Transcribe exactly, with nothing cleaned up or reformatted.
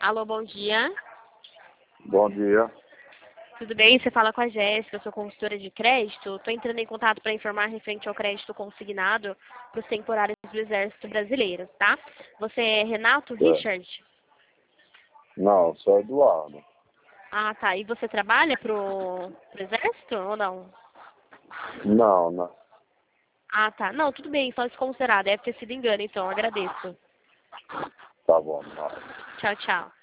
Alô, bom dia. Bom dia. Tudo bem? Você fala com a Jéssica, eu sou consultora de crédito. Estou entrando em contato para informar referente ao crédito consignado para os temporários do Exército Brasileiro, tá? Você é Renato É. Richard? Não, sou Eduardo. Ah, tá. E você trabalha pro, pro Exército ou não? Não, não. Ah, tá. Não, tudo bem, só desconsiderar. Deve ter sido engano, então. Agradeço. Tá bom, não. Tchau, tchau.